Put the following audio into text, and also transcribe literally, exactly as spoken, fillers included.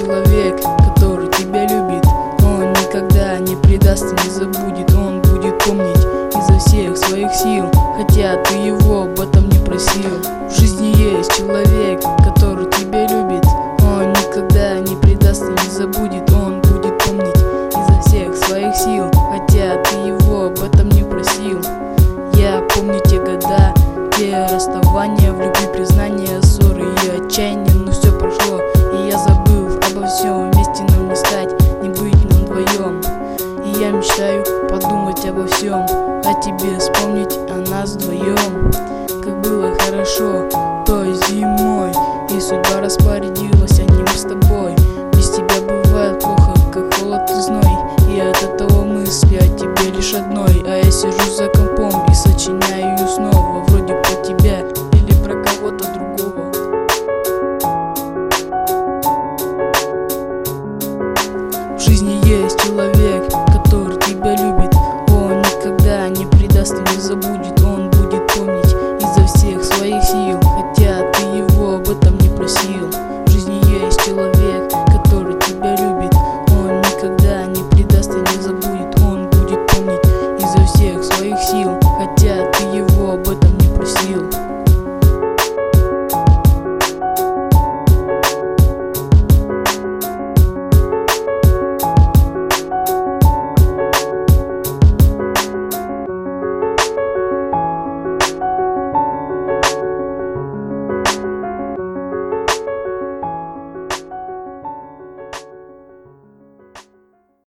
человек, который тебя любит. Он никогда не предаст и не забудет. Он будет помнить изо всех своих сил, хотя ты его об этом не просил. В жизни есть человек, который тебя любит. Он никогда не предаст и не забудет. Он будет помнить изо всех своих сил, хотя ты его об этом не просил. Я помню те года, те расставания, в любви признания, ссоры и отчаяние. Но все прошло, и я забыл обо всем. Вместе нам не стать, не быть нам вдвоем. И я мечтаю подумать обо всем, о тебе вспомнить, о нас вдвоем. Как было хорошо той зимой, и судьба распорядилась, а не мы с тобой. Без тебя бывает плохо, как холод и зной, и от этого мысли о тебе лишь одной. А я сижу за компом и сочиняю ее снова, вроде про тебя или про кого-то другого. В жизни есть человек,